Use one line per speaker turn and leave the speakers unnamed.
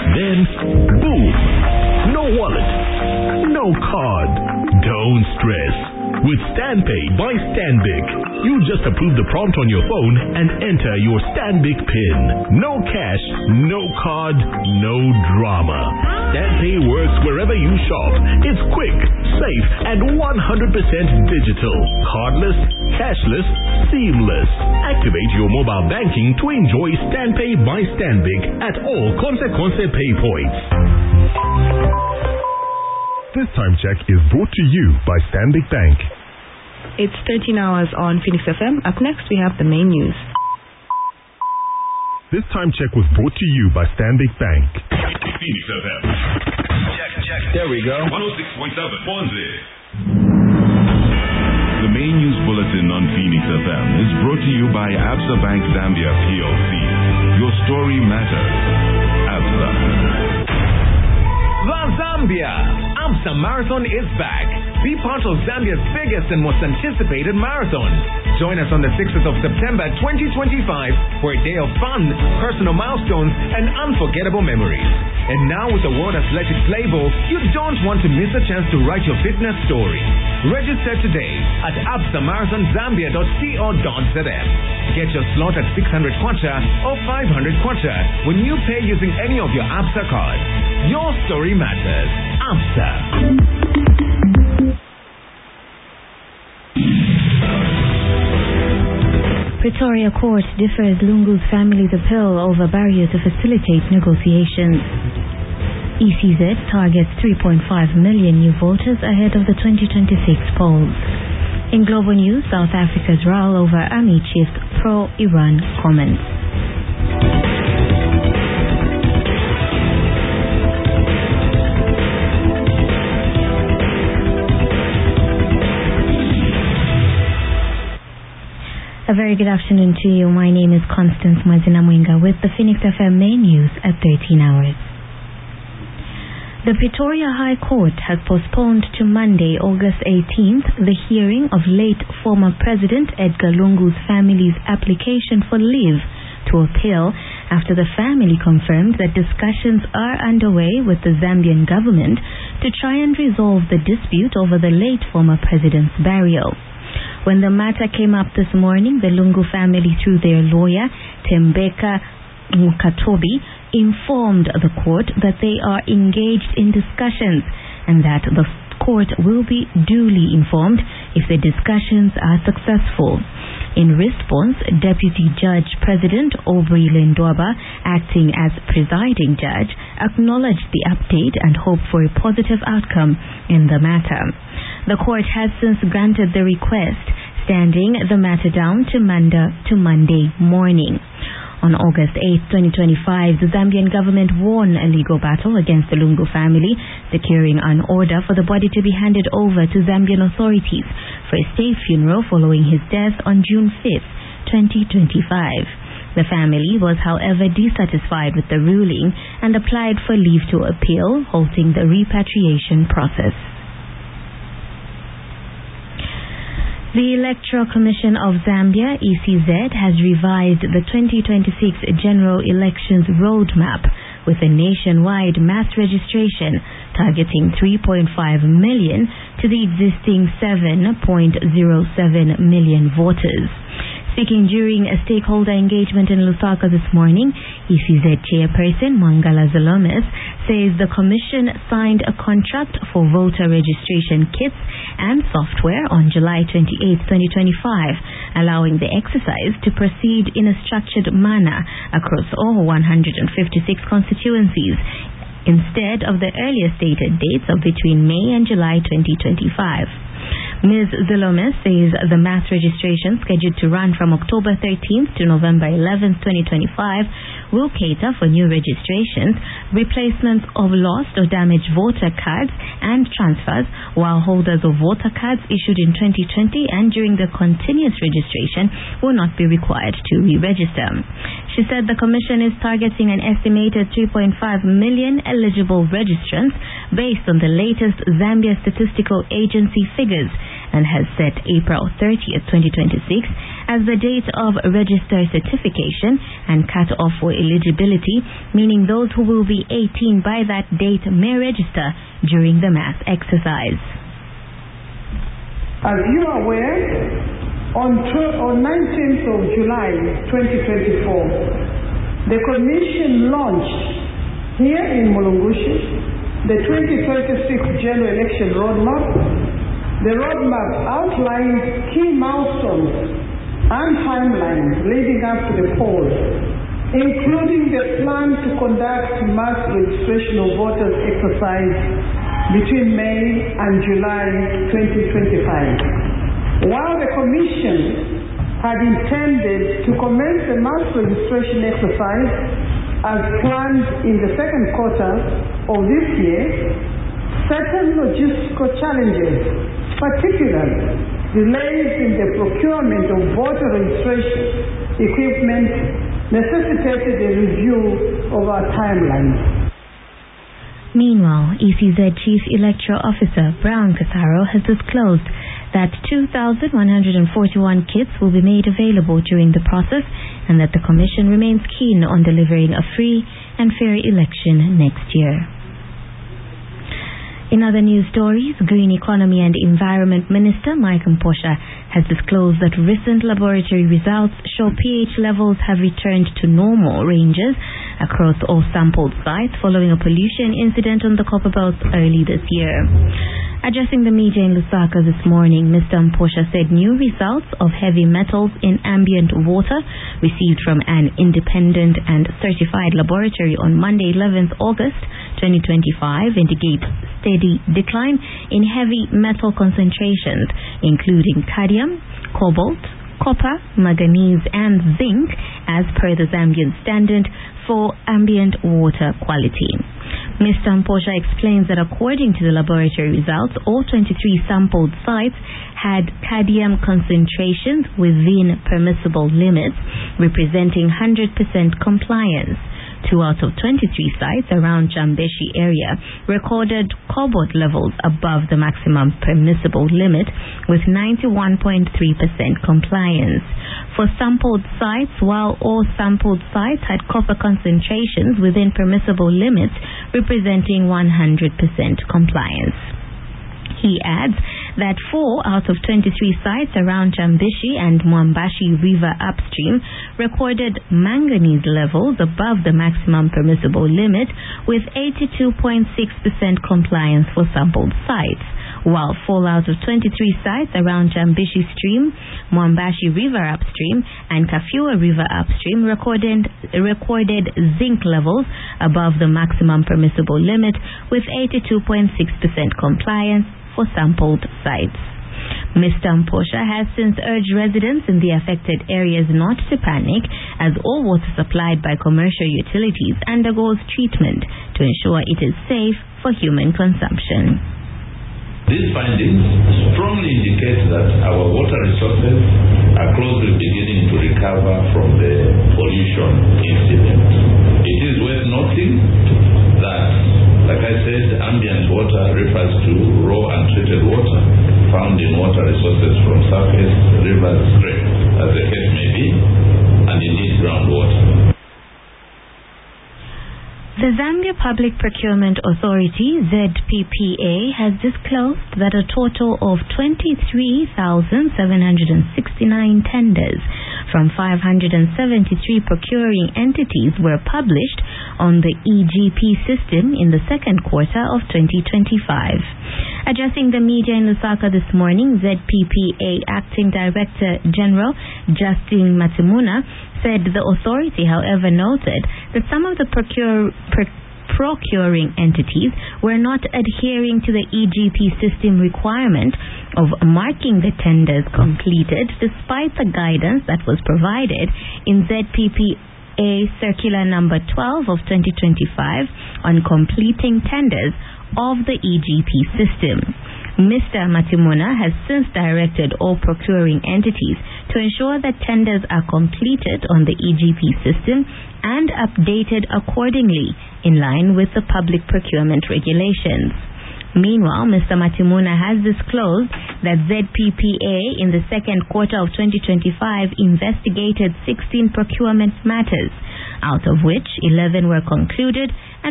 Then, boom! No wallet, no card. Don't stress. With StanPay by Stanbic, you just approve the prompt on your phone and enter your Stanbic PIN. No cash, no card, no drama. StanPay works wherever you shop. It's quick, safe, and 100% digital. Cardless, cashless, seamless. Activate your mobile banking to enjoy StanPay by Stanbic at all Consequence Pay points.
This time check is brought to you by Stanbic Bank.
It's 13 hours on Phoenix FM. Up next, we have the main news.
This time check was brought to you by Stanbic Bank.
Phoenix FM. Check.
There we go.
106.7. Ponzi.
The main news bulletin on Phoenix FM is brought to you by Absa Bank Zambia PLC. Your story matters. Absa.
The Zambia Absa Marathon is back. Be part of Zambia's biggest and most anticipated marathon. Join us on the 6th of September 2025 for a day of fun, personal milestones, and unforgettable memories. And now with the World Athletics label, you don't want to miss a chance to write your fitness story. Register today at absamarathonzambia.co.zm. Get your slot at 600 kwacha or 500 kwacha when you pay using any of your Absa cards. Your story matters. Absa.
Pretoria Court defers Lungu's family's appeal over barrier to facilitate negotiations. ECZ targets 3.5 million new voters ahead of the 2026 polls. In global news, South Africa's row over army chief's pro-Iran comments. A very good afternoon to you. My name is Constance Mazinamwinga with the Phoenix FM main news at 13 hours. The Pretoria High Court has postponed to Monday, August 18th, the hearing of late former President Edgar Lungu's family's application for leave to appeal after the family confirmed that discussions are underway with the Zambian government to try and resolve the dispute over the late former president's burial. When the matter came up this morning, the Lungu family, through their lawyer, Tembeka Mukatobi, informed the court that they are engaged in discussions and that the court will be duly informed if the discussions are successful. In response, Deputy Judge President Aubrey Lendwaba, acting as presiding judge, acknowledged the update and hoped for a positive outcome in the matter. The court has since granted the request, standing the matter down to Monday morning. On August 8, 2025, the Zambian government won a legal battle against the Lungu family, securing an order for the body to be handed over to Zambian authorities for a state funeral following his death on June 5, 2025. The family was, however, dissatisfied with the ruling and applied for leave to appeal, halting the repatriation process. The Electoral Commission of Zambia, ECZ, has revised the 2026 General Elections Roadmap with a nationwide mass registration targeting 3.5 million to the existing 7.07 million voters. Speaking during a stakeholder engagement in Lusaka this morning, ECZ chairperson Mangala Zalomes says the commission signed a contract for voter registration kits and software on July 28, 2025, allowing the exercise to proceed in a structured manner across all 156 constituencies, instead of the earlier stated dates of between May and July 2025. Ms. Zalomes says the mass registration, scheduled to run from October 13th to November 11th, 2025, will cater for new registrations, replacements of lost or damaged voter cards, and transfers, while holders of voter cards issued in 2020 and during the continuous registration will not be required to re-register. She said the Commission is targeting an estimated 3.5 million eligible registrants based on the latest Zambia Statistical Agency figures, and has set April 30th, 2026 as the date of register certification and cut-off for eligibility, meaning those who will be 18 by that date may register during the mass exercise.
As you are aware, on 19th of July 2024, the Commission launched here in Mulungushi the 2026 General Election Roadmap. The roadmap outlines key milestones and timelines leading up to the polls, including the plan to conduct mass registration of voters exercise between May and July 2025. While the Commission had intended to commence the mass registration exercise as planned in the second quarter of this year, certain logistical challenges, particularly delays in the procurement of voter registration equipment, necessitated a review of our timelines.
Meanwhile, ECZ Chief Electoral Officer Brown Kasaro has disclosed that 2,141 kits will be made available during the process and that the Commission remains keen on delivering a free and fair election next year. In other news stories, Green Economy and Environment Minister Mike Mposha has disclosed that recent laboratory results show pH levels have returned to normal ranges across all sampled sites following a pollution incident on the Copperbelt early this year. Addressing the media in Lusaka this morning, Mr. Mposha said new results of heavy metals in ambient water received from an independent and certified laboratory on Monday 11th August 2025 indicate steady decline in heavy metal concentrations including cadmium, cobalt, copper, manganese and zinc as per the Zambian standard for ambient water quality. Mr. Mposha explains that according to the laboratory results, all 23 sampled sites had cadmium concentrations within permissible limits, representing 100% compliance. 2 out of 23 sites around Jambeshi area recorded cobalt levels above the maximum permissible limit with 91.3% compliance. For sampled sites, while all sampled sites had copper concentrations within permissible limits representing 100% compliance. He adds that 4 out of 23 sites around Jambeshi and Mwambashi River upstream recorded manganese levels above the maximum permissible limit with 82.6% compliance for sampled sites, while 4 out of 23 sites around Jambeshi stream, Mwambashi River upstream and Kafua River upstream recorded zinc levels above the maximum permissible limit with 82.6% compliance for sampled sites. Mr. Mposha has since urged residents in the affected areas not to panic as all water supplied by commercial utilities undergoes treatment to ensure it is safe for human consumption.
These findings strongly indicate that our water resources are closely beginning to recover from the pollution incident. It is worth noting that, like I said, ambient water refers to raw untreated water found in water resources from surface, rivers, streams, as the case may be, and indeed groundwater.
The Zambia Public Procurement Authority, ZPPA, has disclosed that a total of 23,769 tenders from 573 procuring entities were published on the EGP system in the second quarter of 2025. Addressing the media in Lusaka this morning, ZPPA Acting Director General Justin Matimuna said the authority, however, noted that some of the procuring entities were not adhering to the EGP system requirement of marking the tenders completed despite the guidance that was provided in ZPPA Circular Number 12 of 2025 on completing tenders of the EGP system. Mr. Matimuna has since directed all procuring entities to ensure that tenders are completed on the EGP system and updated accordingly in line with the public procurement regulations. Meanwhile, Mr. Matimuna has disclosed that ZPPA in the second quarter of 2025 investigated 16 procurement matters, out of which 11 were concluded